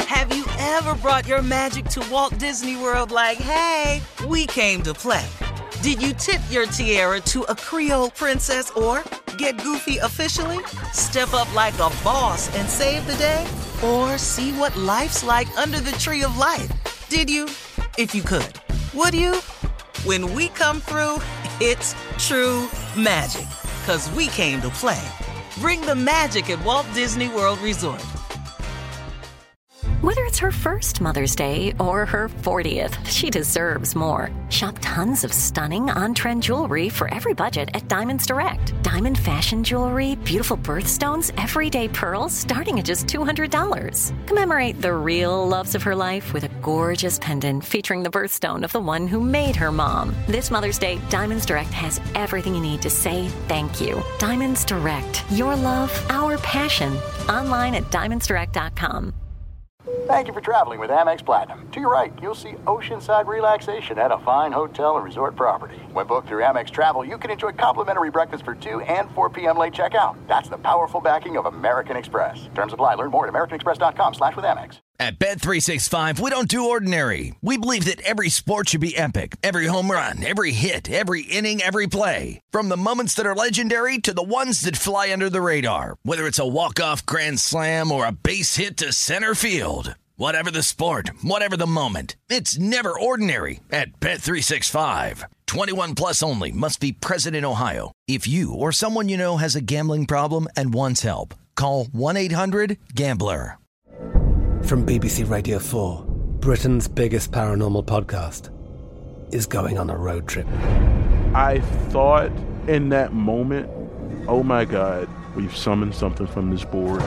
Have you ever brought your magic to Walt Disney World like, hey, we came to play? Did you tip your tiara to a Creole princess or get goofy officially? Step up like a boss and save the day? Or see what life's like under the tree of life? Did you? If you could. Would you? When we come through, it's true magic. 'Cause we came to play. Bring the magic at Walt Disney World Resort. Whether it's her first Mother's Day or her 40th, she deserves more. Shop tons of stunning on-trend jewelry for every budget at Diamonds Direct. Diamond fashion jewelry, beautiful birthstones, everyday pearls starting at just $200. Commemorate the real loves of her life with a gorgeous pendant featuring the birthstone of the one who made her mom. This Mother's Day, Diamonds Direct has everything you need to say thank you. Diamonds Direct. Your love, our passion. Online at diamondsdirect.com. Thank you for traveling with Amex Platinum. To your right, you'll see oceanside relaxation at a fine hotel and resort property. When booked through Amex Travel, you can enjoy complimentary breakfast for 2 and 4 p.m. late checkout. That's the powerful backing of American Express. Terms apply. Learn more at americanexpress.com/withAmex. At Bet365, we don't do ordinary. We believe that every sport should be epic. Every home run, every hit, every inning, every play. From the moments that are legendary to the ones that fly under the radar. Whether it's a walk-off grand slam or a base hit to center field. Whatever the sport, whatever the moment. It's never ordinary at Bet365. 21 plus only. Must be present in Ohio. If you or someone you know has a gambling problem and wants help, call 1-800-GAMBLER. From BBC Radio 4, Britain's biggest paranormal podcast is going on a road trip. I thought in that moment, oh my God, we've summoned something from this board.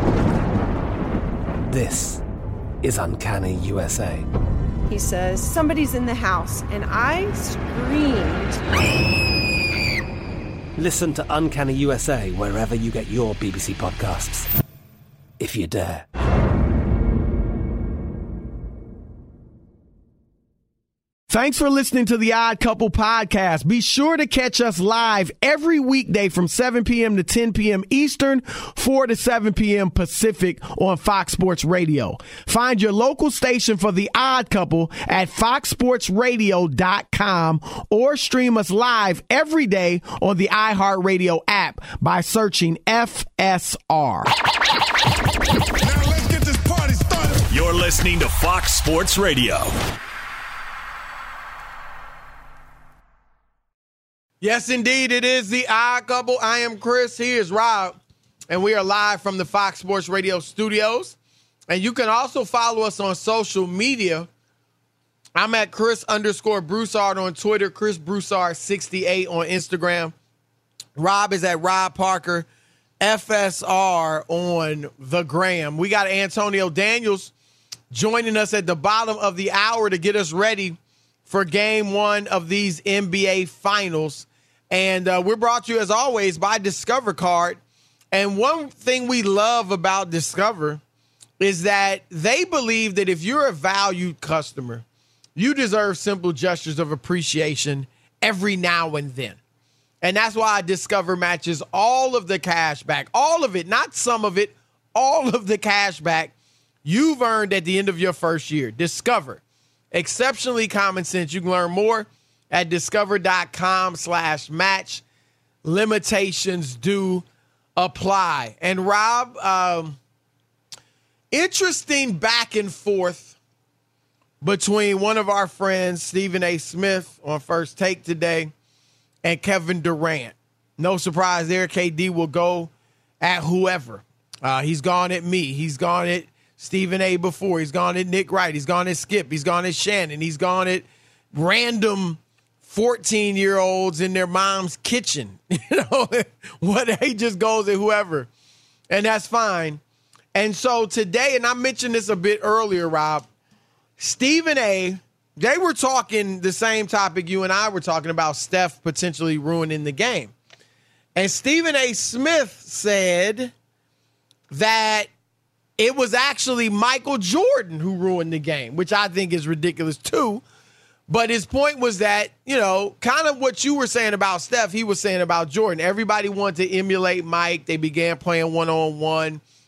This is Uncanny USA. He says, somebody's in the house, and I screamed. Listen to Uncanny USA wherever you get your BBC podcasts, if you dare. Thanks for listening to the Odd Couple podcast. Be sure to catch us live every weekday from 7 p.m. to 10 p.m. Eastern, 4 to 7 p.m. Pacific on Fox Sports Radio. Find your local station for the Odd Couple at foxsportsradio.com or stream us live every day on the iHeartRadio app by searching FSR. Now let's get this party started. You're listening to Fox Sports Radio. Yes, indeed, it is the Odd Couple. I am Chris. He is Rob. And we are live from the Fox Sports Radio studios. And you can also follow us on social media. I'm at Chris_Broussard on Twitter, Chris Broussard68 on Instagram. Rob is at Rob Parker FSR on the gram. We got Antonio Daniels joining us at the bottom of the hour to get us ready for game one of these NBA finals. And we're brought to you, as always, by Discover Card. And one thing we love about Discover is that they believe that if you're a valued customer, you deserve simple gestures of appreciation every now and then. And that's why Discover matches all of the cash back, all of it, not some of it, all of the cash back you've earned at the end of your first year. Discover. Exceptionally common sense. You can learn more at discover.com/match. Limitations do apply. And Rob, interesting back and forth between one of our friends, Stephen A. Smith, on First Take today, and Kevin Durant. No surprise there. KD will go at whoever. He's gone at me. He's gone at Stephen A. before. He's gone at Nick Wright. He's gone at Skip. He's gone at Shannon. He's gone at random 14-year-olds in their mom's kitchen. He just goes at whoever. And that's fine. And so today, and I mentioned this a bit earlier, Rob, Stephen A., they were talking the same topic you and I were talking about, Steph potentially ruining the game. And Stephen A. Smith said that it was actually Michael Jordan who ruined the game, which I think is ridiculous too. But his point was that, kind of what you were saying about Steph, he was saying about Jordan. Everybody wanted to emulate Mike. They began playing one-on-one.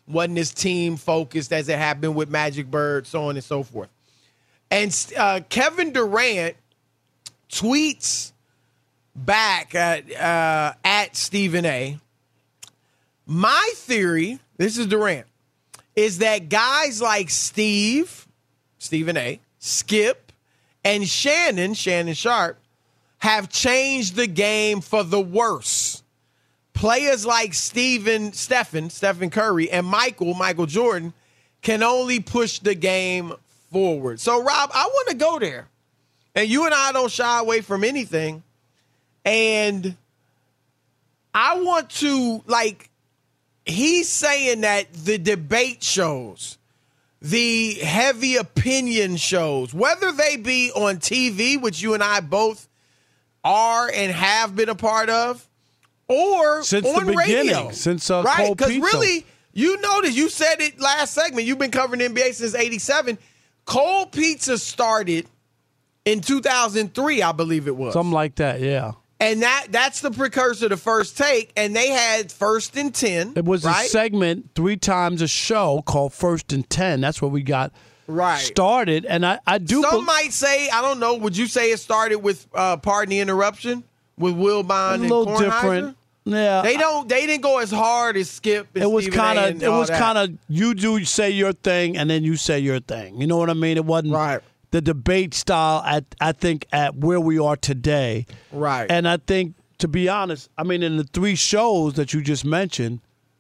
wasn't as team focused as it had been with Magic Bird, so on and so forth. And Kevin Durant tweets back at Stephen A. My theory, this is Durant, is that guys like Stephen A., Skip, and Shannon Sharp, have changed the game for the worse. Players like Stephen Curry, and Michael Jordan can only push the game forward. So, Rob, I want to go there. And you and I don't shy away from anything. And I want to, he's saying that the debate shows, the heavy opinion shows, whether they be on TV, which you and I both are and have been a part of, or since on the beginning, radio. since right? Cold Pizza. Because really, you notice, you said it last segment, you've been covering the NBA since 87. Cold Pizza started in 2003, I believe it was. Something like that, yeah. And that's the precursor to First Take, and they had First and 10. It was right? a segment 3 times a show called First and 10. That's where we got started. And I do. Some might say, I don't know. Would you say it started with Pardon the Interruption with Will Bond and Kornheiser? A little different. Yeah, they didn't go as hard as Skip. And it was kind of you do say your thing and then you say your thing. You know what I mean? It wasn't the debate style. I think at where we are today. Right. And I think, to be honest, I mean, in the 3 shows that you just mentioned,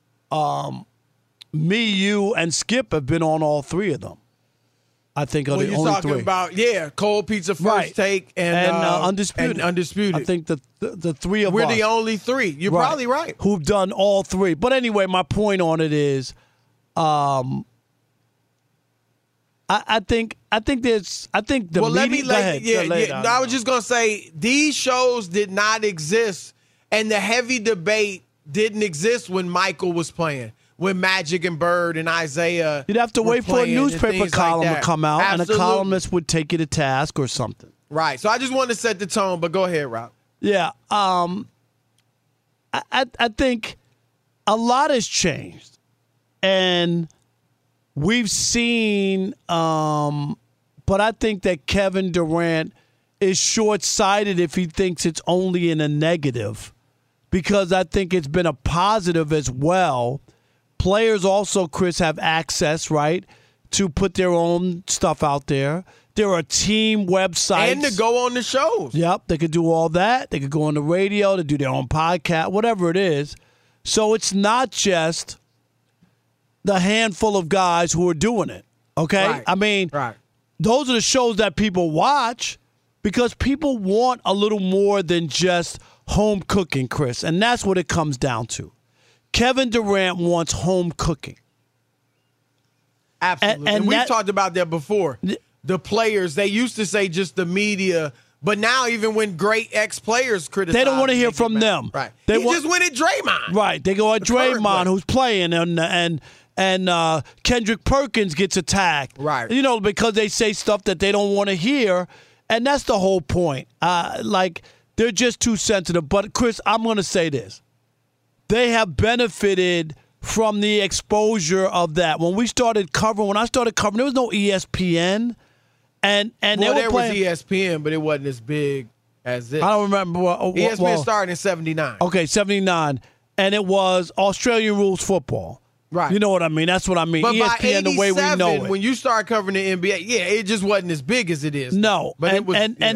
me, you, and Skip have been on all 3 of them. I think are the only 3. You're talking about, Cold Pizza, First Take, and Undisputed. And Undisputed. I think the 3 of us. We're the only 3. You're probably right. Who've done all 3. But anyway, my point on it is, I think the well, media. I was just gonna say these shows did not exist, and the heavy debate didn't exist when Michael was playing. When Magic and Bird and Isaiah, you'd have to wait for a newspaper column to come out, Absolutely. and a columnist would take you to task or something. Right. So I just wanted to set the tone, but go ahead, Rob. Yeah. I think a lot has changed, and we've seen. But I think that Kevin Durant is short-sighted if he thinks it's only in a negative, because I think it's been a positive as well. Players also, Chris, have access, right, to put their own stuff out there. There are team websites. And to go on the shows. Yep, they could do all that. They could go on the radio, to do their own podcast, whatever it is. So it's not just the handful of guys who are doing it, okay? Right. I mean, those are the shows that people watch because people want a little more than just home cooking, Chris, and that's what it comes down to. Kevin Durant wants home cooking. Absolutely. And we've talked about that before. The players, they used to say just the media, but now even when great ex-players criticize, they don't want to hear from them. Right. He just went at Draymond. Right. They go at Draymond, who's playing, and Kendrick Perkins gets attacked. Right. You know, because they say stuff that they don't want to hear, and that's the whole point. They're just too sensitive. But, Chris, I'm going to say this. They have benefited from the exposure of that. When I started covering, there was no ESPN. And there was ESPN, but it wasn't as big as this. I don't remember. ESPN started in 79. Okay, 79. And it was Australian rules football. Right. You know what I mean? That's what I mean. But ESPN, by the way we know it. when you start covering the NBA, it just wasn't as big as it is. No. But it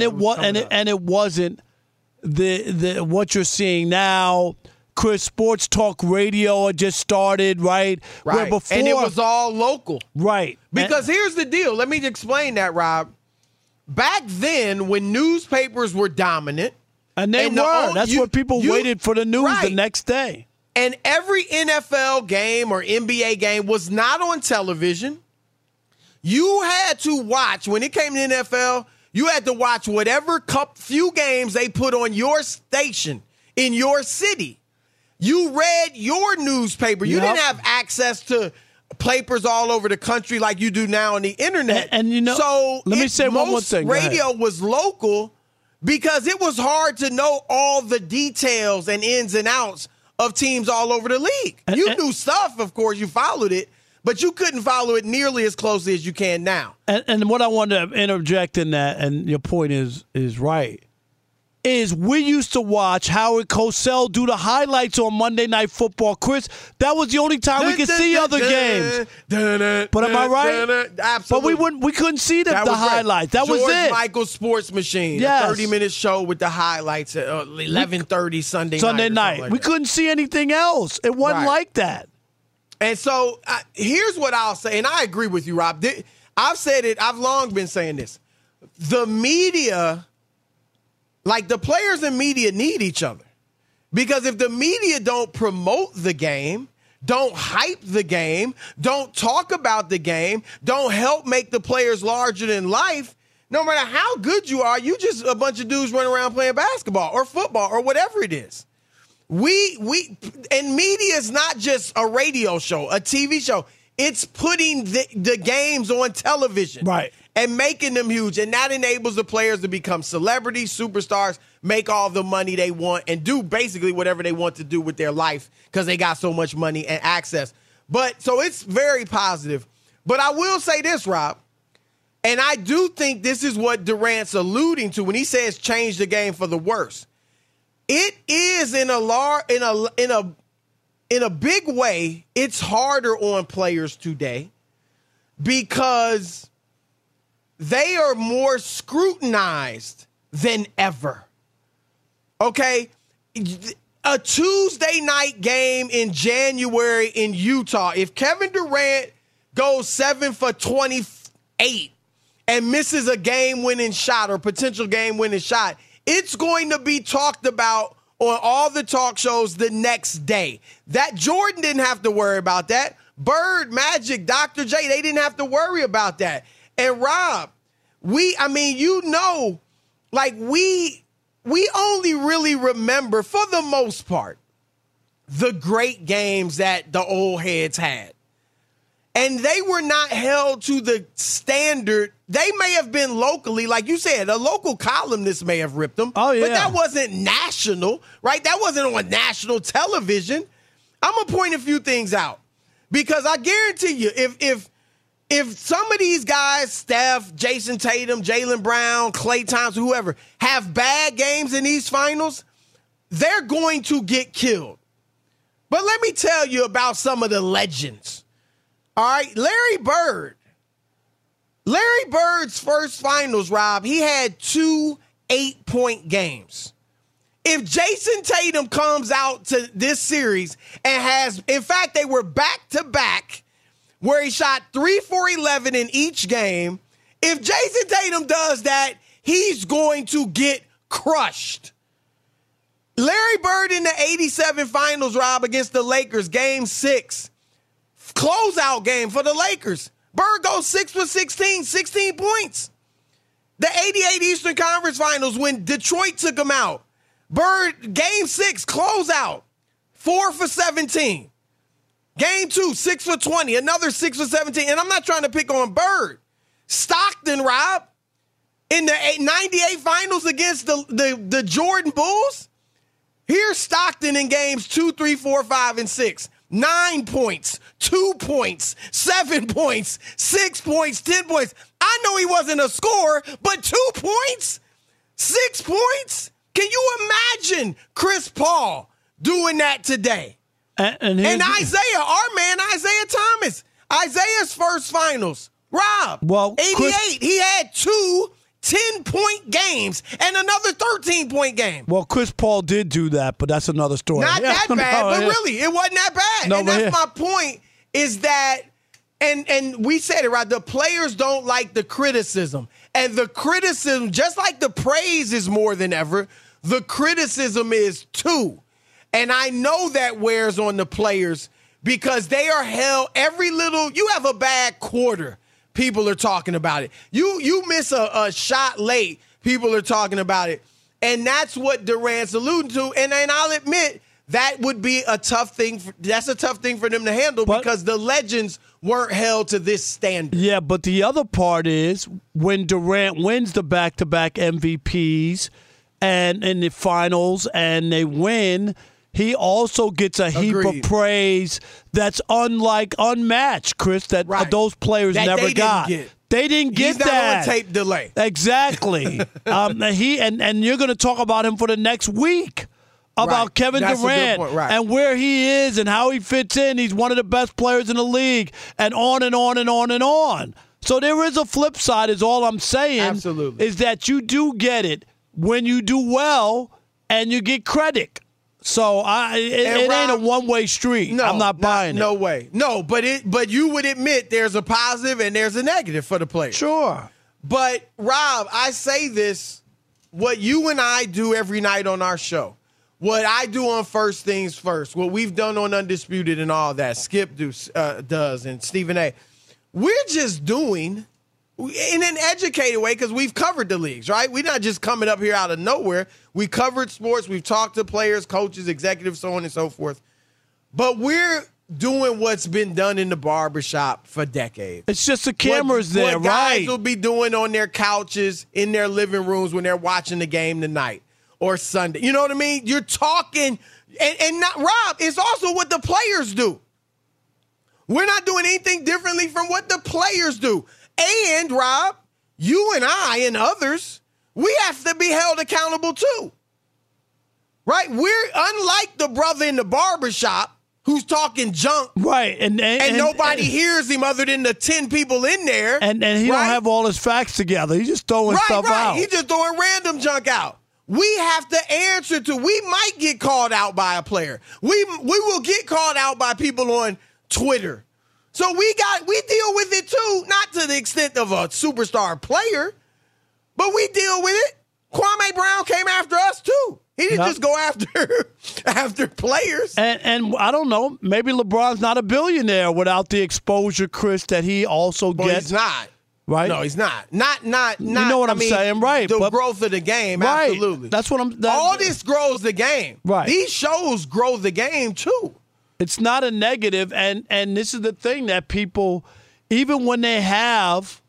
wasn't the what you're seeing now. Chris, Sports Talk Radio had just started, right? Right. Where before, and it was all local. Right. Because here's the deal. Let me explain that, Rob. Back then, when newspapers were dominant. And they were. That's what people waited for the news the next day. And every NFL game or NBA game was not on television. You had to watch, when it came to NFL, you had to watch whatever few games they put on your station in your city. You read your newspaper. You didn't have access to papers all over the country like you do now on the internet. And you know, so let me say one more thing. Radio was local because it was hard to know all the details and ins and outs of teams all over the league. You knew stuff, of course, you followed it, but you couldn't follow it nearly as closely as you can now. And what I wanted to interject in that, and your point is right, is we used to watch Howard Cosell do the highlights on Monday Night Football. Chris, that was the only time we could see other games. But am I right? Absolutely. But we couldn't see the highlights. That was it. George Michael's Sports Machine, yes. A 30-minute show with the highlights at 11:30 Sunday night. Like we couldn't see anything else. It wasn't like that. And so here's what I'll say, and I agree with you, Rob. I've said it. I've long been saying this. The media... Like, the players and media need each other. Because if the media don't promote the game, don't hype the game, don't talk about the game, don't help make the players larger than life, no matter how good you are, you just a bunch of dudes running around playing basketball or football or whatever it is. And media is not just a radio show, a TV show. It's putting the games on television. Right. And making them huge. And that enables the players to become celebrities, superstars, make all the money they want, and do basically whatever they want to do with their life because they got so much money and access. But so it's very positive. But I will say this, Rob, and I do think this is what Durant's alluding to when he says change the game for the worse. It is in a big way, it's harder on players today because they are more scrutinized than ever. Okay? A Tuesday night game in January in Utah, if Kevin Durant goes 7 for 28 and misses a game-winning shot or potential game-winning shot, it's going to be talked about on all the talk shows the next day. That Jordan didn't have to worry about that. Bird, Magic, Dr. J, they didn't have to worry about that. And Rob, we only really remember, for the most part, the great games that the old heads had. And they were not held to the standard. They may have been locally, like you said, a local columnist may have ripped them. Oh, yeah. But that wasn't national, right? That wasn't on national television. I'm going to point a few things out. Because I guarantee you, if some of these guys, Steph, Jason Tatum, Jaylen Brown, Klay Thompson, whoever, have bad games in these finals, they're going to get killed. But let me tell you about some of the legends. All right, Larry Bird's first finals, Rob, he had 2 8-point games. If Jason Tatum comes out to this series and has, in fact, they were back-to-back, where he shot 3 for 11 in each game. If Jason Tatum does that, he's going to get crushed. Larry Bird in the 87 finals, Rob, against the Lakers, game 6. Closeout game for the Lakers. Bird goes 6 for 16 points. The 88 Eastern Conference Finals when Detroit took him out. Bird, game 6, closeout, 4 for 17. Game 2, 6 for 20, another 6 for 17. And I'm not trying to pick on Bird. Stockton, Rob, in the 98 finals against the Jordan Bulls. Here's Stockton in games 2, 3, 4, 5, and 6. 9 points, 2 points, 7 points, 6 points, 10 points. I know he wasn't a scorer, but 2 points, 6 points. Can you imagine Chris Paul doing that today? And Isaiah, our man Isaiah Thomas, Isaiah's first finals. Rob, 88, he had 2 10-point games and another 13-point game. Well, Chris Paul did do that, but that's another story. Not that bad, but really, it wasn't that bad. And that's my point, is that, and we said it, right, the players don't like the criticism. And the criticism, just like the praise is more than ever, the criticism is too. And I know that wears on the players because they are held every little, you have a bad quarter, people are talking about it. You miss a shot late, people are talking about it. And that's what Durant's alluding to. And I'll admit, that would be a tough thing. That's a tough thing for them to handle because the legends weren't held to this standard. Yeah, but the other part is when Durant wins the back-to-back MVPs and in the finals and they win, he also gets a heap of praise that's unmatched, Chris, that those players never got. They didn't get He's that. He's not on tape delay. Exactly. And you're going to talk about him for the next week. About Kevin Durant and where he is and how he fits in. He's one of the best players in the league, and on and on and on and on. So there is a flip side, is all I'm saying. Absolutely. Is that you do get it when you do well and you get credit. So it ain't a one-way street. No, I'm not buying it. No way. No, but you would admit there's a positive and there's a negative for the player. Sure. But, Rob, I say this, what you and I do every night on our show, what I do on First Things First, what we've done on Undisputed and all that, Skip does and Stephen A., we're just doing in an educated way because we've covered the leagues, right? We're not just coming up here out of nowhere. We covered sports. We've talked to players, coaches, executives, so on and so forth. But we're doing what's been done in the barbershop for decades. It's just the cameras there, what guys right? will be doing on their couches, in their living rooms when they're watching the game tonight. Or Sunday. You know what I mean? You're talking, and not Rob, it's also what the players do. We're not doing anything differently from what the players do. And, Rob, you and I and others, we have to be held accountable too. Right? We're unlike the brother in the barbershop who's talking junk. Right. And nobody hears him other than the 10 people in there. And he don't have all his facts together. He's just throwing stuff out. He's just throwing random junk out. We have to answer to. We might get called out by a player. We will get called out by people on Twitter. So we deal with it too, not to the extent of a superstar player, but we deal with it. Kwame Brown came after us too. He didn't just go after players. And I don't know, maybe LeBron's not a billionaire without the exposure, Chris, that he also gets. He's not. Right? No, he's not. Not. You know what I'm saying, right? The growth of the game, right. absolutely. That's what I'm. All this grows the game. Right. These shows grow the game too. It's not a negative, and this is the thing that people, even when they have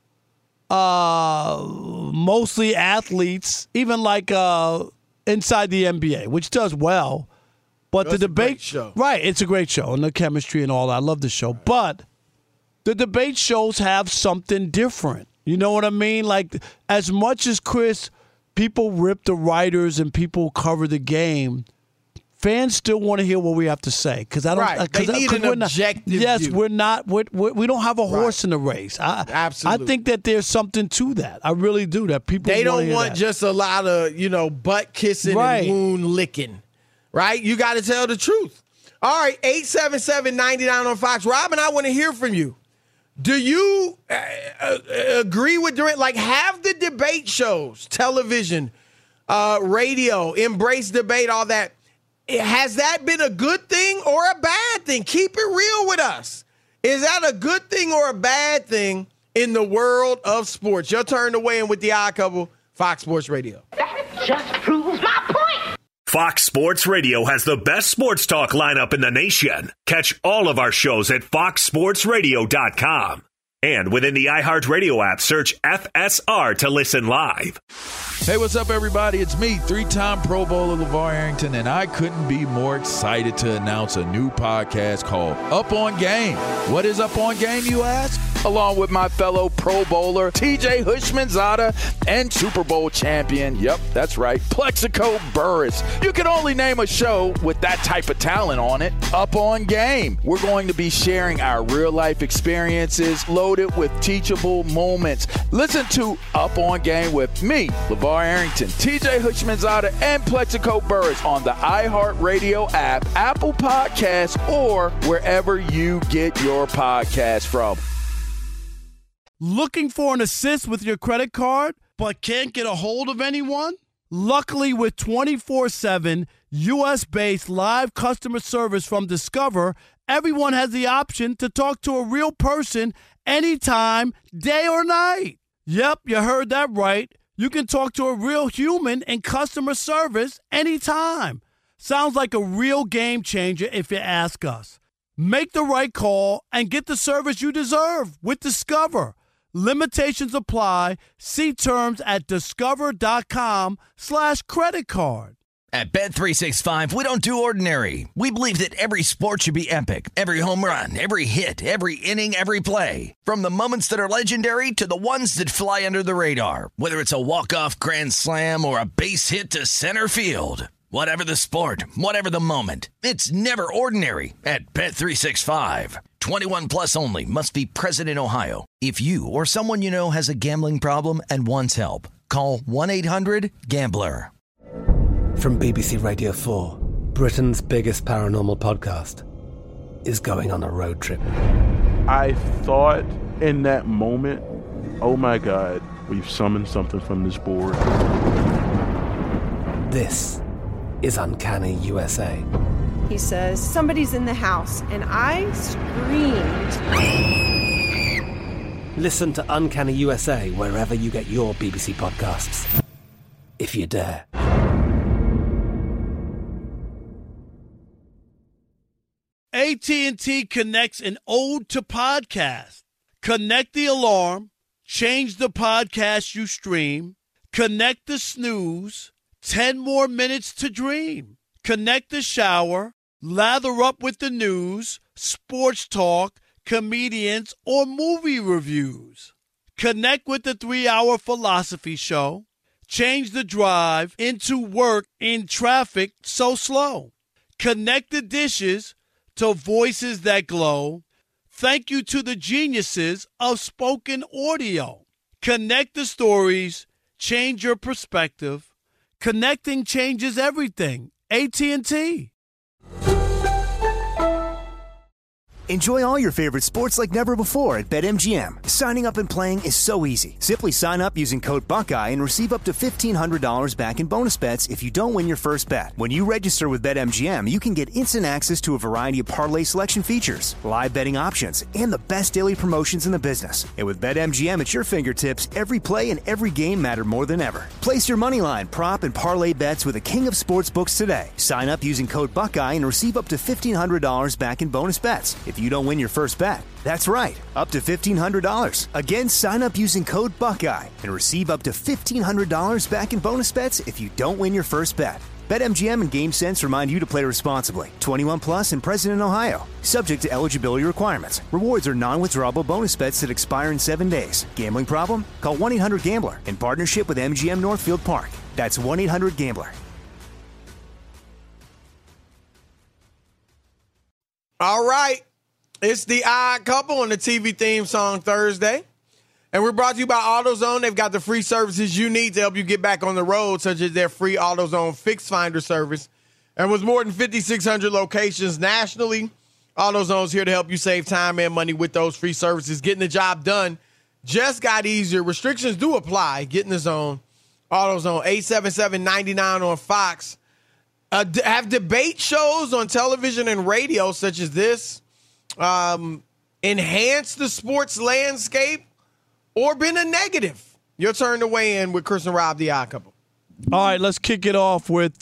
mostly athletes, even like inside the NBA, which does well, but the debate show, right? It's a great show, and the chemistry and all that. I love the show, but the debate shows have something different. You know what I mean? Like, as much as, Chris, people rip the writers and people cover the game, fans still want to hear what we have to say. Because I don't. Right. They need an objective view. We're not. We don't have a horse in the race. Absolutely. I think that there's something to that. I really do. That people. They don't want that. just a lot of butt kissing and wound licking. Right. You got to tell the truth. All right. 877-99 on Fox. Robin, I want to hear from you. Do you agree with Durant? Like, have the debate shows, television, radio, embrace debate, all that. Has that been a good thing or a bad thing? Keep it real with us. Is that a good thing or a bad thing in the world of sports? Your turn to weigh in with the Odd Couple, Fox Sports Radio. That just proves my point. Fox Sports Radio has the best sports talk lineup in the nation. Catch all of our shows at foxsportsradio.com. And within the iHeartRadio app, search FSR to listen live. Hey, what's up, everybody? It's me, three-time Pro Bowler LeVar Arrington, and I couldn't be more excited to announce a new podcast called Up On Game. What is Up On Game, you ask? Along with my fellow Pro Bowler, TJ Houshmandzadeh, and Super Bowl champion, yep, that's right, Plexico Burress. You can only name a show with that type of talent on it. Up On Game. We're going to be sharing our real-life experiences loaded with teachable moments. Listen to Up On Game with me, LeVar Arrington, TJ Houshmandzadeh, and Plexico Burress on the iHeartRadio app, Apple Podcasts, or wherever you get your podcasts from. Looking for an assist with your credit card, but can't get a hold of anyone? Luckily, with 24/7 U.S.-based live customer service from Discover, everyone has the option to talk to a real person anytime, day or night. Yep, you heard that right. You can talk to a real human in customer service anytime. Sounds like a real game changer if you ask us. Make the right call and get the service you deserve with Discover. Limitations apply. See terms at discover.com/credit card. At Bet365, we don't do ordinary. We believe that every sport should be epic. Every home run, every hit, every inning, every play. From the moments that are legendary to the ones that fly under the radar. Whether it's a walk-off grand slam or a base hit to center field. Whatever the sport, whatever the moment. It's never ordinary at Bet365. 21 plus only. Must be present in Ohio. If you or someone you know has a gambling problem and wants help, call 1-800-GAMBLER. From BBC Radio 4, Britain's biggest paranormal podcast is going on a road trip. I thought in that moment, oh my God, we've summoned something from this board. This is Uncanny USA. He says, somebody's in the house, and I screamed. Listen to Uncanny USA wherever you get your BBC podcasts, if you dare. AT&T connects an ode to podcast. Connect the alarm, change the podcast you stream, connect the snooze, 10 more minutes to dream. Connect the shower, lather up with the news, sports talk, comedians, or movie reviews. Connect with the 3-hour philosophy show. Change the drive into work in traffic so slow. Connect the dishes to voices that glow. Thank you to the geniuses of spoken audio. Connect the stories, change your perspective. Connecting changes everything. AT&T. Enjoy all your favorite sports like never before at BetMGM. Signing up and playing is so easy. Simply sign up using code Buckeye and receive up to $1,500 back in bonus bets if you don't win your first bet. When you register with BetMGM, you can get instant access to a variety of parlay selection features, live betting options, and the best daily promotions in the business. And with BetMGM at your fingertips, every play and every game matter more than ever. Place your moneyline, prop, and parlay bets with the king of sportsbooks today. Sign up using code Buckeye and receive up to $1,500 back in bonus bets if you don't win your first bet. That's right, up to $1,500. Again, sign up using code Buckeye and receive up to $1,500 back in bonus bets if you don't win your first bet. BetMGM and GameSense remind you to play responsibly. 21 plus and present in Ohio. Subject to eligibility requirements. Rewards are non-withdrawable bonus bets that expire in 7 days. Gambling problem? Call 1-800-GAMBLER in partnership with MGM Northfield Park. That's 1-800-GAMBLER. All right. It's the Odd Couple on the TV theme song Thursday. And we're brought to you by AutoZone. They've got the free services you need to help you get back on the road, such as their free AutoZone Fix Finder service. And with more than 5,600 locations nationally, AutoZone's here to help you save time and money with those free services. Getting the job done just got easier. Restrictions do apply. Get in the zone. AutoZone, 877-99 on Fox. Have debate shows on television and radio, such as this, enhance the sports landscape or been a negative? Your turn to weigh in with Chris and Rob, the Odd Couple. All right, let's kick it off with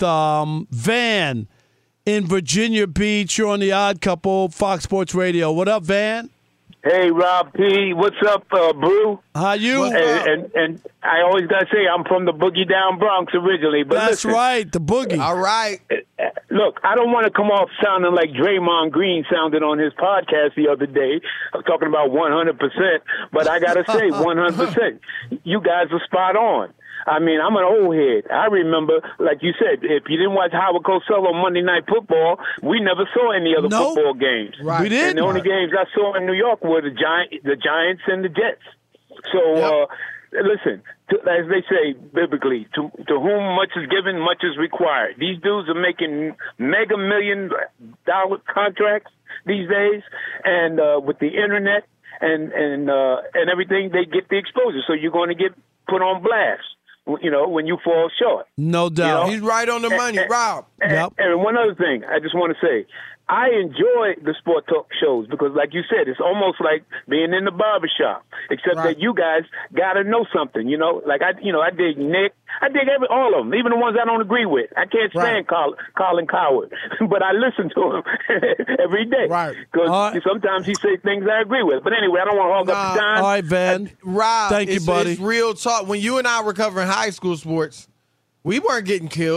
Van in Virginia Beach. You're on the Odd Couple, Fox Sports Radio. What up, Van? Hey, Rob P. What's up, Brew? How you? And I always got to say, I'm from the Boogie Down Bronx originally. But that's listen, right, the Boogie. All right. Look, I don't want to come off sounding like Draymond Green sounded on his podcast the other day. I was talking about 100%, but I got to say 100%. You guys are spot on. I mean, I'm an old head. I remember, like you said, if you didn't watch Howard Cosell on Monday Night Football, we never saw any other football games. Right. We did. And the only games I saw in New York were the Giants and the Jets. So, listen, as they say biblically, to whom much is given, much is required. These dudes are making mega $1 million contracts these days, and with the internet and everything, they get the exposure. So you're going to get put on blast, you know, when you fall short. No doubt. You know? He's right on the money, Rob. And one other thing I just want to say, I enjoy the sport talk shows because, like you said, it's almost like being in the barbershop, except that you guys got to know something, you know? Like, I dig Nick. I dig all of them, even the ones I don't agree with. I can't stand Colin Cowherd, but I listen to him every day. Right. Because sometimes he says things I agree with. But anyway, I don't want to hog up the time. All right, Van. Rob, thank you, buddy. It's real talk. When you and I were covering high school sports, we weren't getting killed.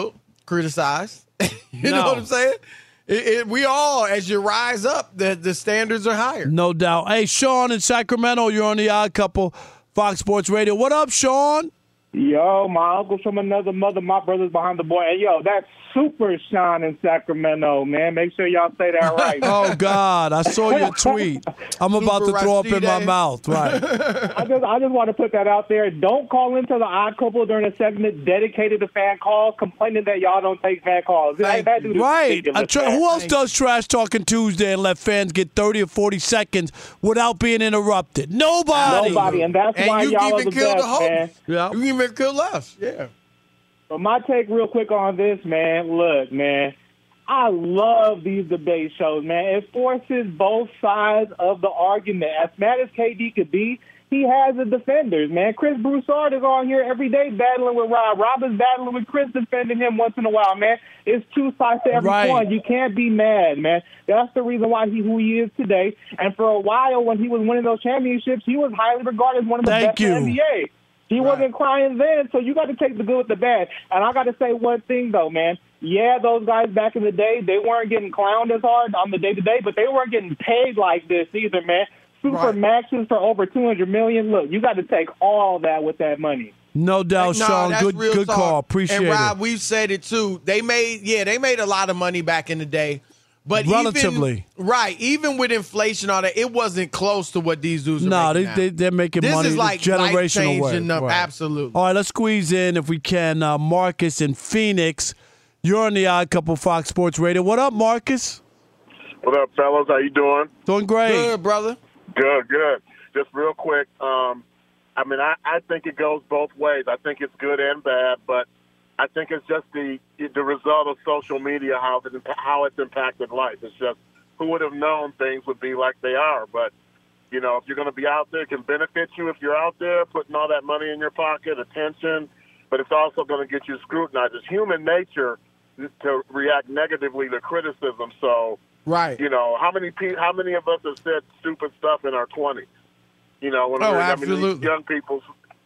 criticized. You know what I'm saying? We all, as you rise up, the standards are higher. No doubt. Hey, Sean in Sacramento, you're on the Odd Couple, Fox Sports Radio. What up, Sean? Yo, my uncle's from another mother. My brother's behind the board. And, yo, that's Super Sean in Sacramento, man. Make sure y'all say that right. Oh, God. I saw your tweet. I'm about to throw up in my mouth. Right. I just want to put that out there. Don't call into the Odd Couple during a segment dedicated to fan calls, complaining that y'all don't take fan calls. Right. Who else does Trash Talking Tuesday and let fans get 30 or 40 seconds without being interrupted? Nobody. And that's why y'all are the best, man. Yeah. You even kill us. Yeah. But my take real quick on this, man, look, man, I love these debate shows, man. It forces both sides of the argument. As mad as KD could be, he has the defenders, man. Chris Broussard is on here every day battling with Rob. Rob is battling with Chris, defending him once in a while, man. It's two sides to every coin. You can't be mad, man. That's the reason why he's who he is today. And for a while, when he was winning those championships, he was highly regarded as one of the best in the NBA. He wasn't crying then, so you got to take the good with the bad. And I got to say one thing, though, man. Yeah, those guys back in the day, they weren't getting clowned as hard on the day-to-day, but they weren't getting paid like this either, man. Super maxes for over $200 million. Look, you got to take all that with that money. No doubt, Sean. Good call. Appreciate it. And, Rob, we've said it, too. They made a lot of money back in the day. But relatively. Even with inflation, all that, it wasn't close to what these dudes are making now. They're making money. This is like generational way. Right. Absolutely. All right, let's squeeze in, if we can, Marcus in Phoenix. You're on the Odd Couple Fox Sports Radio. What up, Marcus? What up, fellas? How you doing? Doing great. Good, brother. Good. Just real quick, I think it goes both ways. I think it's good and bad, but I think it's just the result of social media, how it's impacted life. It's just, who would have known things would be like they are? But, if you're going to be out there, it can benefit you if you're out there putting all that money in your pocket, attention, but it's also going to get you scrutinized. It's human nature to react negatively to criticism. So, right. How many of us have said stupid stuff in our 20s? Absolutely. Young people.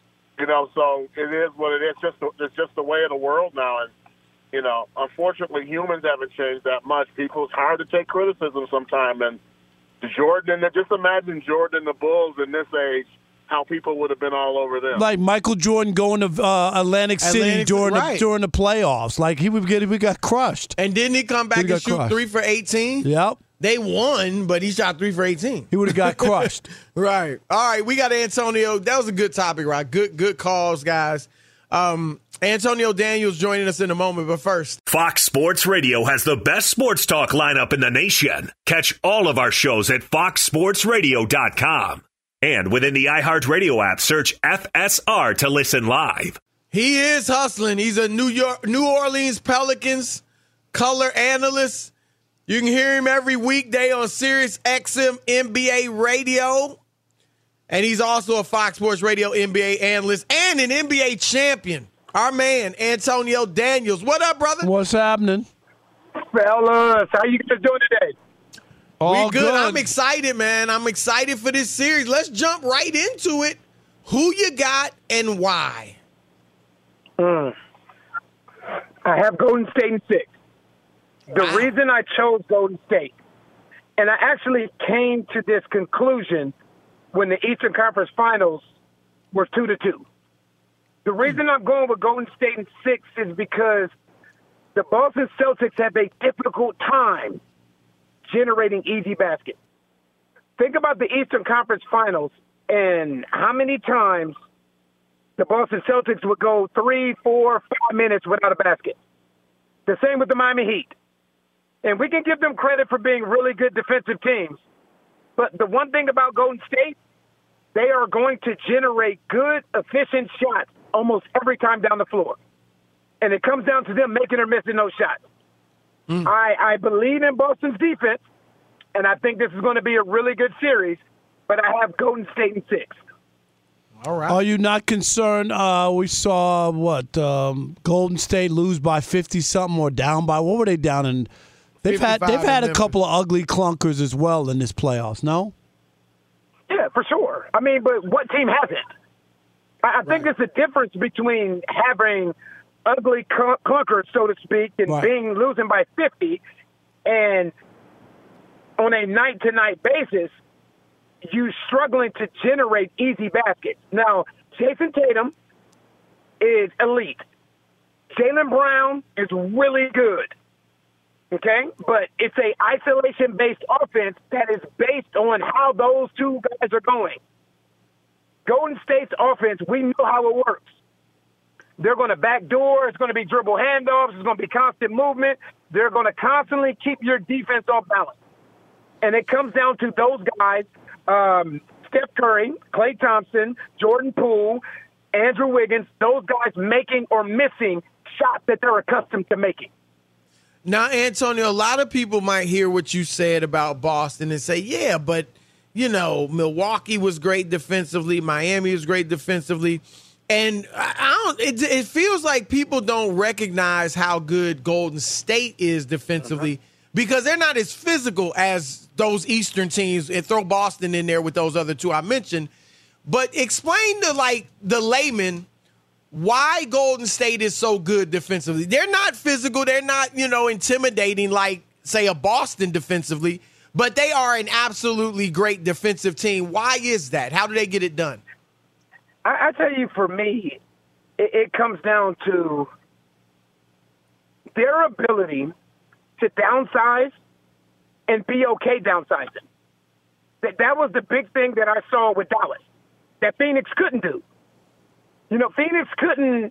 So it is what it is. It's just the way of the world now. And, unfortunately, humans haven't changed that much. It's hard to take criticism sometimes. And just imagine Jordan and the Bulls in this age, how people would have been all over them. Like Michael Jordan going to Atlantic City during the playoffs. Like we got crushed. And didn't he come back and shoot 3 for 18? Yep. They won, but he shot 3 for 18. He would have got crushed. Right. All right, we got Antonio. That was a good topic, right? Good calls, guys. Antonio Daniels joining us in a moment, but first. Fox Sports Radio has the best sports talk lineup in the nation. Catch all of our shows at foxsportsradio.com. And within the iHeartRadio app, search FSR to listen live. He is hustling. He's a New Orleans Pelicans color analyst. You can hear him every weekday on Sirius XM NBA Radio. And he's also a Fox Sports Radio NBA analyst and an NBA champion. Our man, Antonio Daniels. What up, brother? What's happening? Fellas, how you guys doing today? All good. I'm excited, man. I'm excited for this series. Let's jump right into it. Who you got and why? I have Golden State in 6. The reason I chose Golden State, and I actually came to this conclusion when the Eastern Conference Finals were 2-2. The reason I'm going with Golden State in 6 is because the Boston Celtics have a difficult time generating easy baskets. Think about the Eastern Conference Finals and how many times the Boston Celtics would go 3, 4, 5 minutes without a basket. The same with the Miami Heat. And we can give them credit for being really good defensive teams. But the one thing about Golden State, they are going to generate good, efficient shots almost every time down the floor. And it comes down to them making or missing those shots. I believe in Boston's defense, and I think this is going to be a really good series, but I have Golden State in 6. All right. Are you not concerned? We saw, Golden State lose by 50-something or down by, what were they down in? They've had a couple of ugly clunkers as well in this playoffs, no? Yeah, for sure. But what team hasn't? I think there's a difference between having ugly clunkers, so to speak, and losing by 50, and on a night-to-night basis, you struggling to generate easy baskets. Now, Jason Tatum is elite. Jaylen Brown is really good. Okay? But it's a isolation-based offense that is based on how those two guys are going. Golden State's offense, we know how it works. They're going to backdoor. It's going to be dribble handoffs. It's going to be constant movement. They're going to constantly keep your defense off balance. And it comes down to those guys, Steph Curry, Klay Thompson, Jordan Poole, Andrew Wiggins, those guys making or missing shots that they're accustomed to making. Now, Antonio, a lot of people might hear what you said about Boston and say, yeah, but, you know, Milwaukee was great defensively. Miami was great defensively. And it feels like people don't recognize how good Golden State is defensively because they're not as physical as those Eastern teams, and throw Boston in there with those other two I mentioned. But explain to, like, the layman why Golden State is so good defensively. They're not physical. They're not, you know, intimidating like, say, a Boston defensively, but they are an absolutely great defensive team. Why is that? How do they get it done? I tell you, for me, it comes down to their ability to downsize and be okay downsizing. That was the big thing that I saw with Dallas that Phoenix couldn't do. You know, Phoenix couldn't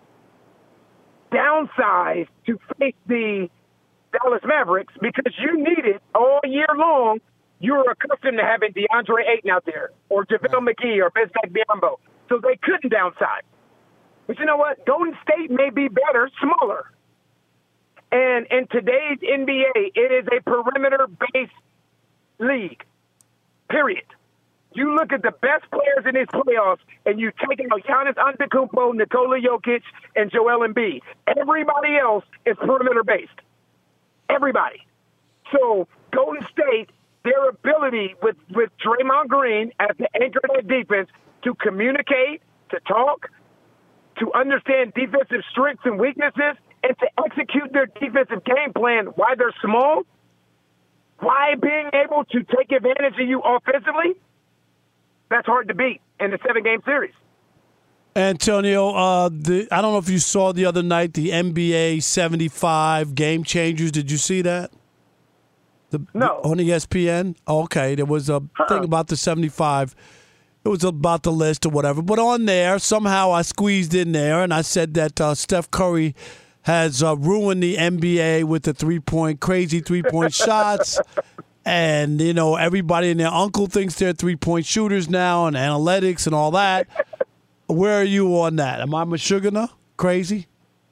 downsize to face the Dallas Mavericks because you needed all year long, you were accustomed to having DeAndre Ayton out there or JaVale McGee or Bismack Biyombo. So they couldn't downsize. But you know what? Golden State may be better, smaller. And in today's NBA, it is a perimeter-based league, period. You look at the best players in these playoffs, and you take out Giannis Antetokounmpo, Nikola Jokic, and Joel Embiid. Everybody else is perimeter-based. Everybody. So Golden State, their ability with Draymond Green as the anchor of that defense to communicate, to talk, to understand defensive strengths and weaknesses, and to execute their defensive game plan while they're small, while being able to take advantage of you offensively, that's hard to beat in a 7-game series. Antonio, I don't know if you saw the other night the NBA 75 Game Changers. Did you see that? No. On ESPN? Oh, okay. There was a thing about the 75. It was about the list or whatever. But on there, somehow I squeezed in there, and I said that Steph Curry has ruined the NBA with the crazy three-point shots. And, you know, everybody and their uncle thinks they're three-point shooters now and analytics and all that. Where are you on that? Am I Meshuggah? Crazy?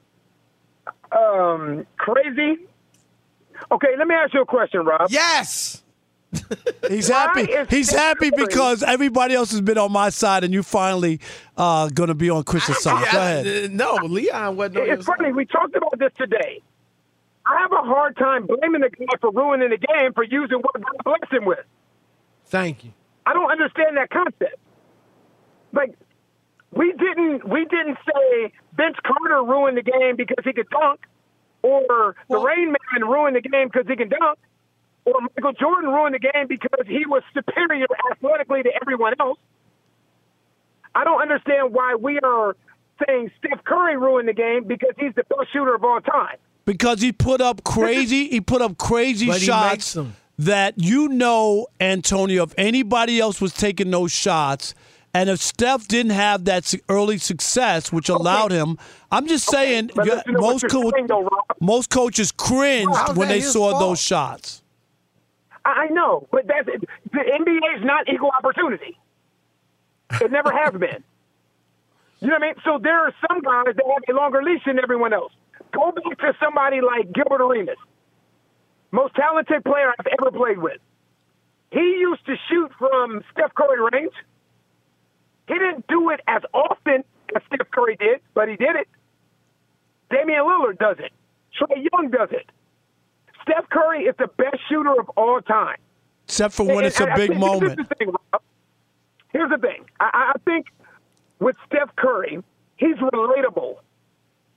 Crazy? Okay, let me ask you a question, Rob. Yes! He's happy. He's happy because everybody else has been on my side, and you finally going to be on Chris's side. Go ahead. No, Leon wasn't on It's funny. We talked about this today. I have a hard time blaming the guy for ruining the game for using what God blessed him with. Thank you. I don't understand that concept. Like, we didn't say Vince Carter ruined the game because he could dunk, or the Rain Man ruined the game because he can dunk, or Michael Jordan ruined the game because he was superior athletically to everyone else. I don't understand why we are saying Steph Curry ruined the game because he's the best shooter of all time. Because he put up crazy shots that, you know, Antonio, if anybody else was taking those shots, and if Steph didn't have that early success, which allowed him, I'm just saying, most coaches cringed when they saw those shots. I know, but the NBA is not equal opportunity. It never has been. You know what I mean? So there are some guys that have a longer leash than everyone else. Go back to somebody like Gilbert Arenas, most talented player I've ever played with. He used to shoot from Steph Curry range. He didn't do it as often as Steph Curry did, but he did it. Damian Lillard does it. Trae Young does it. Steph Curry is the best shooter of all time. Except for when it's a big moment. Here's the thing. I think with Steph Curry, he's relatable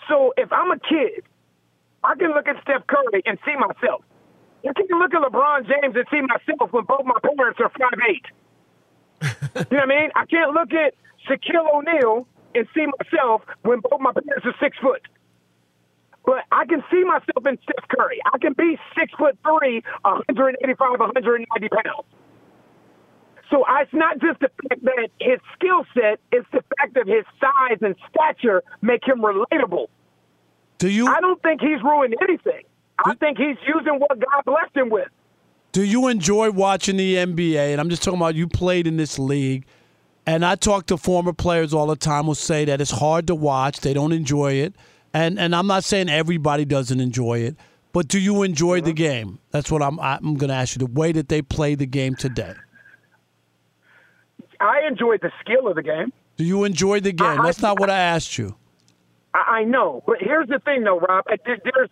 So if I'm a kid, I can look at Steph Curry and see myself. I can look at LeBron James and see myself when both my parents are 5'8". You know what I mean? I can't look at Shaquille O'Neal and see myself when both my parents are 6 foot. But I can see myself in Steph Curry. I can be 6'3", 185, 190 pounds. So it's not just the fact that his skill set, it's the fact that his size and stature make him relatable. I don't think he's ruined anything. I think he's using what God blessed him with. Do you enjoy watching the NBA? And I'm just talking about you played in this league. And I talk to former players all the time who say that it's hard to watch. They don't enjoy it. And I'm not saying everybody doesn't enjoy it. But do you enjoy the game? That's what I'm going to ask you, the way that they play the game today. I enjoyed the skill of the game. Do you enjoy the game? That's not what I asked you. I know. But here's the thing, though, Rob. There's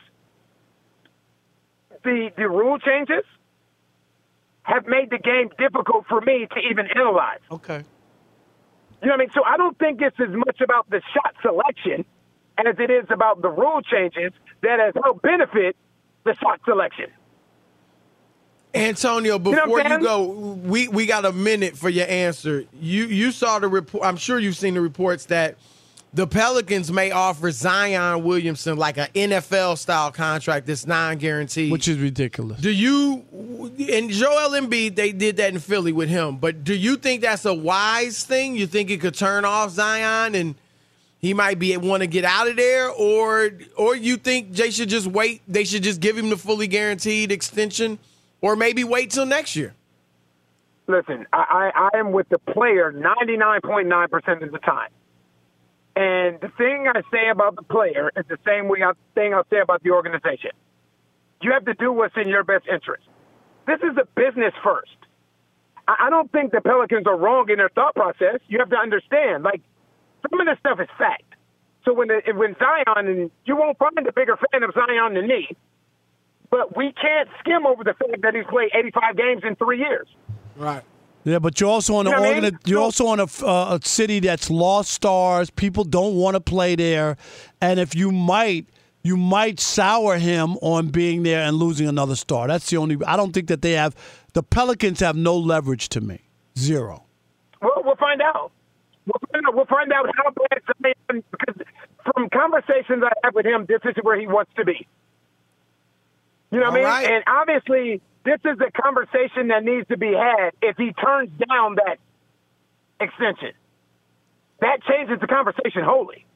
the rule changes have made the game difficult for me to even analyze. Okay. You know what I mean? So I don't think it's as much about the shot selection as it is about the rule changes that has helped benefit the shot selection. Antonio, before you go, we got a minute for your answer. You saw the report. I'm sure you've seen the reports that the Pelicans may offer Zion Williamson like an NFL-style contract that's non-guaranteed. Which is ridiculous. Do you, and Joel Embiid, they did that in Philly with him, but do you think that's a wise thing? You think it could turn off Zion and he might want to get out of there? Or you think they should just wait, they should just give him the fully guaranteed extension, or maybe wait till next year? Listen, I am with the player 99.9% of the time. And the thing I say about the player is the same thing I'll say about the organization. You have to do what's in your best interest. This is a business first. I don't think the Pelicans are wrong in their thought process. You have to understand, like, some of this stuff is fact. So when Zion, and you won't find a bigger fan of Zion than me, but we can't skim over the fact that he's played 85 games in 3 years. Right. Yeah, but you're also on you're also on a city that's lost stars. People don't want to play there, and if you might sour him on being there and losing another star. That's the only. I don't think that the Pelicans have no leverage to me. Zero. Well, we'll find out. We'll find out how bad Zion, because from conversations I have with him, this is where he wants to be. You know what I mean? Right. And obviously, this is a conversation that needs to be had if he turns down that extension. That changes the conversation wholly.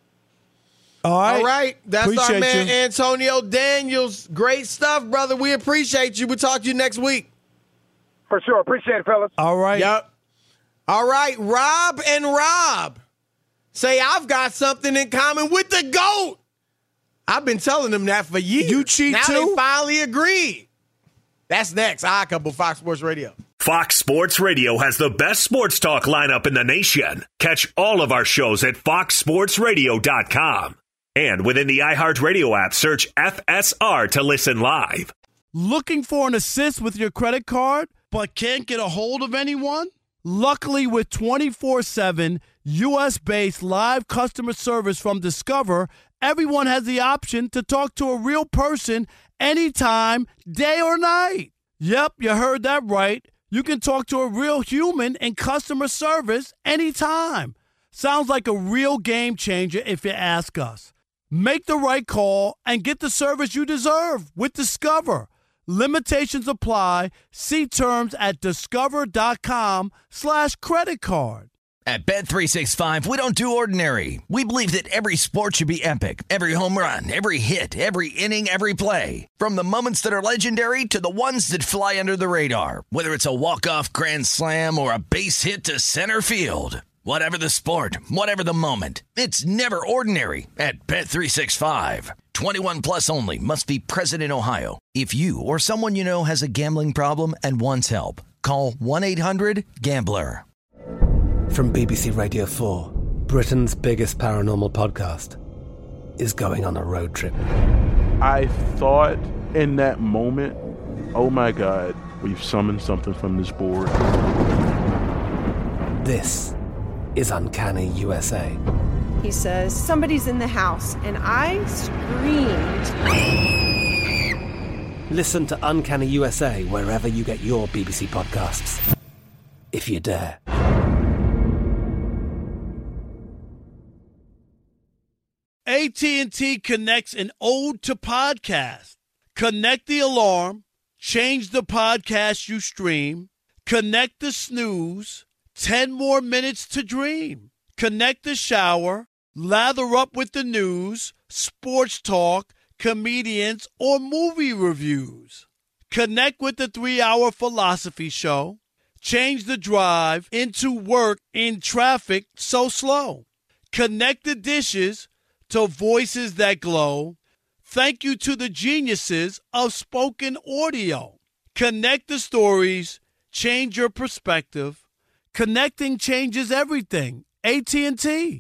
All right. That's appreciate our man, you. Antonio Daniels. Great stuff, brother. We appreciate you. We'll talk to you next week. For sure. Appreciate it, fellas. All right. Yep. All right. Rob and Rob say, I've got something in common with the GOAT. I've been telling them that for years. You cheat now too? They finally agreed. That's next. Odd Couple, Fox Sports Radio. Fox Sports Radio has the best sports talk lineup in the nation. Catch all of our shows at foxsportsradio.com. And within the iHeartRadio app, search FSR to listen live. Looking for an assist with your credit card, but can't get a hold of anyone? Luckily, with 24/7 U.S.-based live customer service from Discover, everyone has the option to talk to a real person anytime, day or night. Yep, you heard that right. You can talk to a real human in customer service anytime. Sounds like a real game changer if you ask us. Make the right call and get the service you deserve with Discover. Limitations apply. See terms at discover.com/credit card. At Bet365, we don't do ordinary. We believe that every sport should be epic. Every home run, every hit, every inning, every play. From the moments that are legendary to the ones that fly under the radar. Whether it's a walk-off grand slam or a base hit to center field. Whatever the sport, whatever the moment. It's never ordinary at Bet365. 21 plus only. Must be present in Ohio. If you or someone you know has a gambling problem and wants help, call 1-800-GAMBLER. From BBC Radio 4, Britain's biggest paranormal podcast is going on a road trip. I thought in that moment, oh my God, we've summoned something from this board. This is Uncanny USA. He says, somebody's in the house, and I screamed. Listen to Uncanny USA wherever you get your BBC podcasts, if you dare. AT&T connects an ode to podcast. Connect the alarm, change the podcast you stream, connect the snooze, 10 more minutes to dream. Connect the shower, lather up with the news, sports talk, comedians, or movie reviews. Connect with the 3-Hour Philosophy Show. Change the drive into work in traffic so slow. Connect the dishes to voices that glow. Thank you to the geniuses of spoken audio. Connect the stories, change your perspective. Connecting changes everything. AT&T.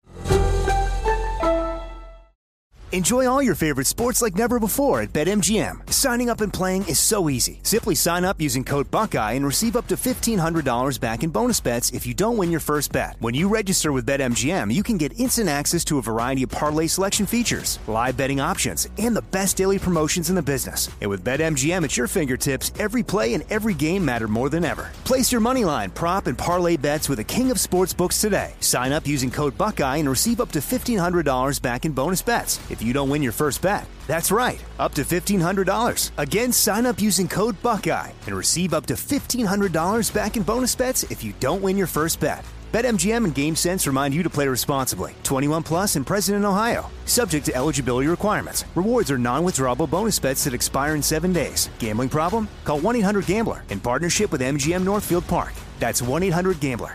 Enjoy all your favorite sports like never before at BetMGM. Signing up and playing is so easy. Simply sign up using code Buckeye and receive up to $1,500 back in bonus bets if you don't win your first bet. When you register with BetMGM, you can get instant access to a variety of parlay selection features, live betting options, and the best daily promotions in the business. And with BetMGM at your fingertips, every play and every game matter more than ever. Place your moneyline, prop, and parlay bets with the king of sportsbooks today. Sign up using code Buckeye and receive up to $1,500 back in bonus bets if you don't win your first bet. That's right, up to $1,500. Again, sign up using code Buckeye and receive up to $1,500 back in bonus bets if you don't win your first bet. BetMGM and GameSense remind you to play responsibly. 21 plus and present in Ohio. Subject to eligibility requirements. Rewards are non-withdrawable bonus bets that expire in 7 days. Gambling problem? Call 1-800-GAMBLER in partnership with MGM Northfield Park. That's 1-800-GAMBLER.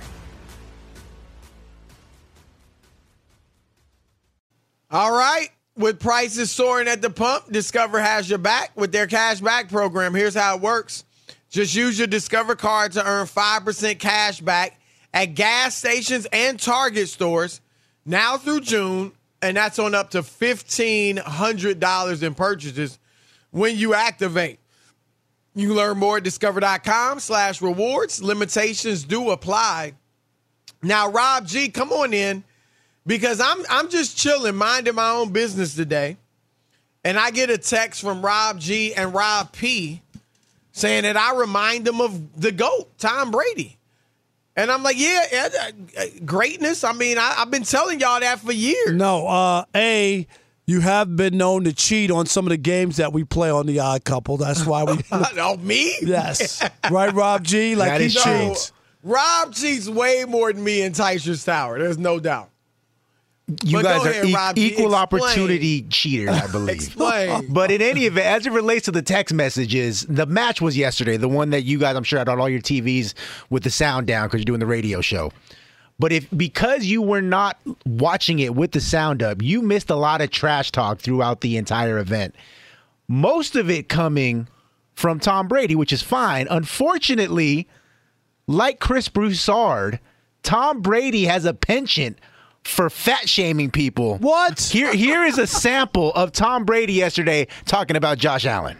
All right. With prices soaring at the pump, Discover has your back with their cash back program. Here's how it works. Just use your Discover card to earn 5% cash back at gas stations and Target stores now through June, and that's on up to $1,500 in purchases when you activate. You can learn more at discover.com/rewards. Limitations do apply. Now, Rob G, come on in. Because I'm just chilling, minding my own business today, and I get a text from Rob G and Rob P saying that I remind them of the GOAT, Tom Brady. And I'm like, yeah, greatness. I mean, I've been telling y'all that for years. No, you have been known to cheat on some of the games that we play on The Odd Couple. That's why we. Oh, me? Yes. Right, Rob G? Like he cheats. Rob cheats way more than me and Tysher's Tower. There's no doubt. You guys are equal Explain. opportunity cheaters, I believe. Explain. But in any event, as it relates to the text messages, the match was yesterday, the one that you guys, I'm sure, had on all your TVs with the sound down because you're doing the radio show. But because you were not watching it with the sound up, you missed a lot of trash talk throughout the entire event. Most of it coming from Tom Brady, which is fine. Unfortunately, like Chris Broussard, Tom Brady has a penchant for fat shaming people. What? Here is a sample of Tom Brady yesterday talking about Josh Allen.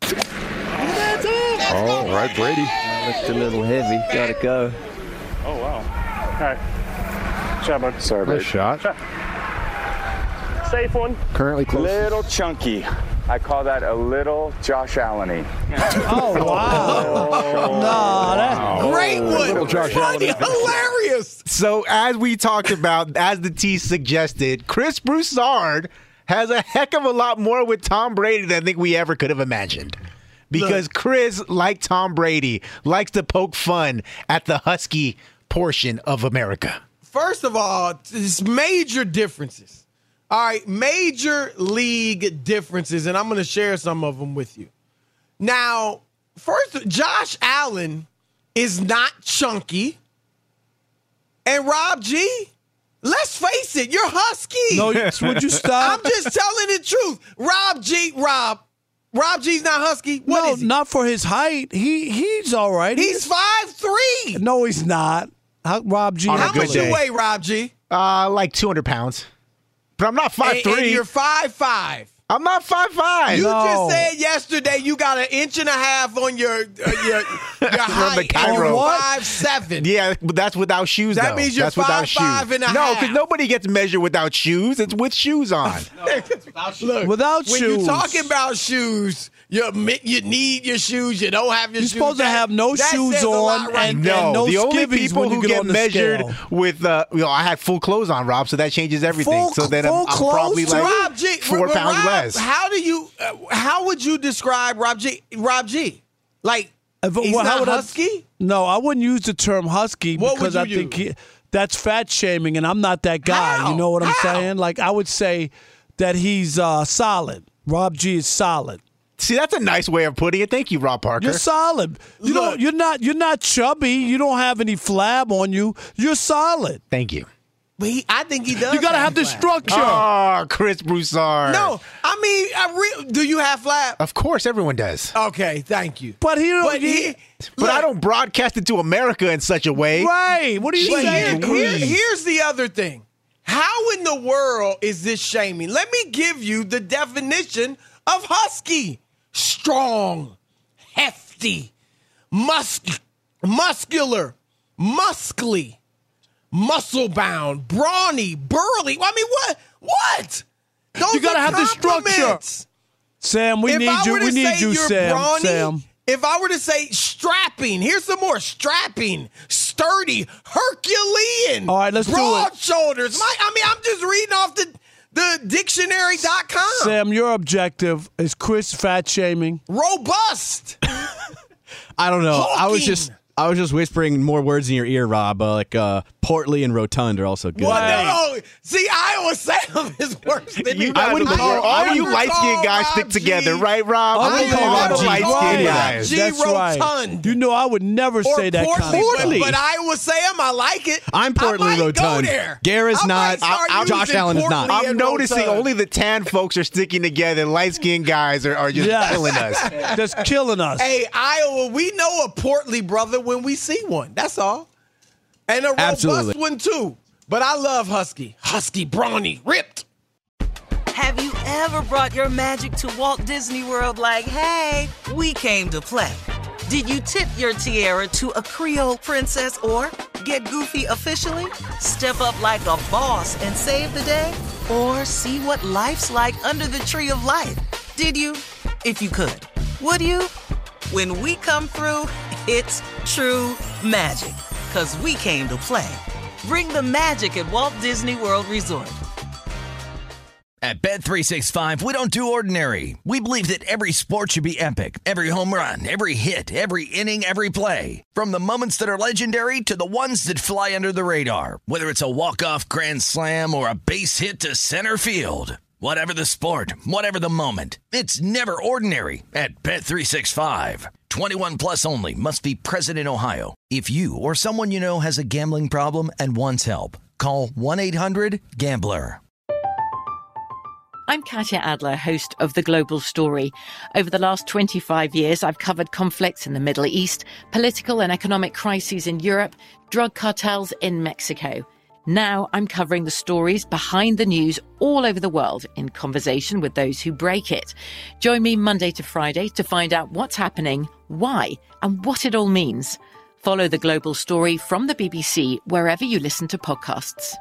All right, Brady. Looks a little heavy. Gotta go. Oh, wow. All right. Shot, bud. Sorry, nice shot. Safe one. Currently close. Little chunky. I call that a little Josh Allen-y. Oh, wow. Great one. Funny, hilarious. So as we talked about, as the T suggested, Chris Broussard has a heck of a lot more with Tom Brady than I think we ever could have imagined. Because Chris, like Tom Brady, likes to poke fun at the Husky portion of America. First of all, there's major differences. All right, major league differences, and I'm going to share some of them with you. Now, first, Josh Allen is not chunky. And Rob G, let's face it, you're husky. No, would you stop? I'm just telling the truth. Rob G's not husky. What is he? Not for his height. He's all right. He's 5'3". No, he's not. Rob G. How much you weigh, Rob G? Like 200 pounds. But I'm not 5'3". And you're 5'5". I'm not 5'5". You just said yesterday you got 1.5 inches on your height. Cairo. 5'7". Yeah, but that's without shoes. That though. means you're that's without 5'5" and a No, half. because nobody gets measured without shoes. It's with shoes on. Look, without when shoes. you're talking about shoes, you need your shoes. You don't have your shoes. You're supposed to have no shoes on and no the only skivvies people when you who get on the measured scale. with, I had full clothes on, Rob, so that changes everything. So then I'm probably like Rob G, 4 pounds Rob, less. How would you describe Rob G? Like, he's not husky? No, I wouldn't use the term husky What because would I you think that's fat shaming, and I'm not that guy. How? You know what I'm How? saying? Like, I would say that he's solid. Rob G is solid. See, that's a nice way of putting it. Thank you, Rob Parker. You're solid. You're not chubby. You don't have any flab on you. You're solid. Thank you. But I think he does. You got to have the structure. Oh, Chris Broussard. No, I mean, do you have flab? Of course, everyone does. Okay, thank you. But But I don't broadcast it to America in such a way. Right. What are you saying? Here's the other thing. How in the world is this shaming? Let me give you the definition of husky. Strong, hefty, muscular, muscly, muscle-bound, brawny, burly. I mean, what? Those You got to are have the structure. compliments. Sam, we If need I you. were to We need say you, you're Sam. brawny, Sam. If I were to say strapping, here's some more. Strapping, sturdy, Herculean. All right, let's do broad it. shoulders. I'm just reading off the dictionary.com. Sam, your objective is Chris fat shaming. Robust. I don't know. Hulking. I was just whispering more words in your ear, Rob. Portly and rotund are also good. No. See, Iowa Sam is worse than You me. guys, all you light-skinned guys Rob stick G. together, right, Rob? I would call Rob Rob G. light-skinned guys. G. That's right. Rotund. You know, I would never Or say that kind of portly, stuff. but Iowa Sam, I like it. I'm portly I might rotund. Go there. Gara's I not. might start Josh using Allen is not. portly I'm and noticing rotund. only the tan folks are sticking together. Light-skinned guys are just killing us. Just killing us. Hey, Iowa, we know a portly brother when we see one. That's all. And a robust Absolutely. one, too. But I love husky. Husky, brawny, ripped. Have you ever brought your magic to Walt Disney World like, hey, we came to play? Did you tip your tiara to a Creole princess or get goofy officially? Step up like a boss and save the day? Or see what life's like under the tree of life? Did you? If you could. Would you? When we come through, it's true magic. 'Cause we came to play. Bring the magic at Walt Disney World Resort. At Bet365, we don't do ordinary. We believe that every sport should be epic. Every home run, every hit, every inning, every play. From the moments that are legendary to the ones that fly under the radar. Whether it's a walk-off grand slam or a base hit to center field. Whatever the sport, whatever the moment. It's never ordinary at Bet365. 21 plus only. Must be present in Ohio. If you or someone you know has a gambling problem and wants help, call 1-800-GAMBLER. I'm Katya Adler, host of The Global Story. Over the last 25 years, I've covered conflicts in the Middle East, political and economic crises in Europe, drug cartels in Mexico. Now I'm covering the stories behind the news all over the world in conversation with those who break it. Join me Monday to Friday to find out what's happening, why, and what it all means. Follow The Global Story from the BBC wherever you listen to podcasts.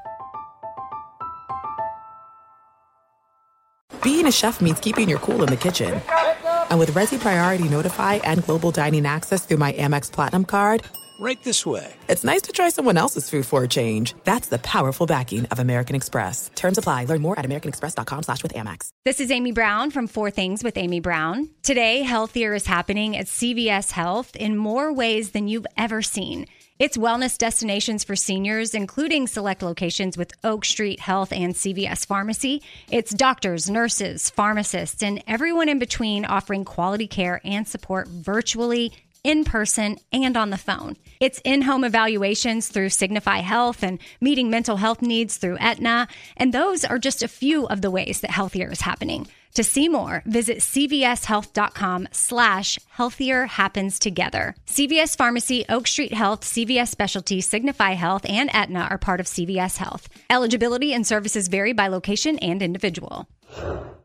Being a chef means keeping your cool in the kitchen. And with Resi Priority Notify and Global Dining Access through my Amex Platinum card, right this way. It's nice to try someone else's food for a change. That's the powerful backing of American Express. Terms apply. Learn more at americanexpress.com/withAmex. This is Amy Brown from 4 Things with Amy Brown. Today, healthier is happening at CVS Health in more ways than you've ever seen. It's wellness destinations for seniors, including select locations with Oak Street Health and CVS Pharmacy. It's doctors, nurses, pharmacists, and everyone in between offering quality care and support virtually, in person, and on the phone. It's in-home evaluations through Signify Health and meeting mental health needs through Aetna. And those are just a few of the ways that healthier is happening. To see more, visit cvshealth.com/healthier happens together. CVS Pharmacy, Oak Street Health, CVS Specialty, Signify Health, and Aetna are part of CVS Health. Eligibility and services vary by location and individual.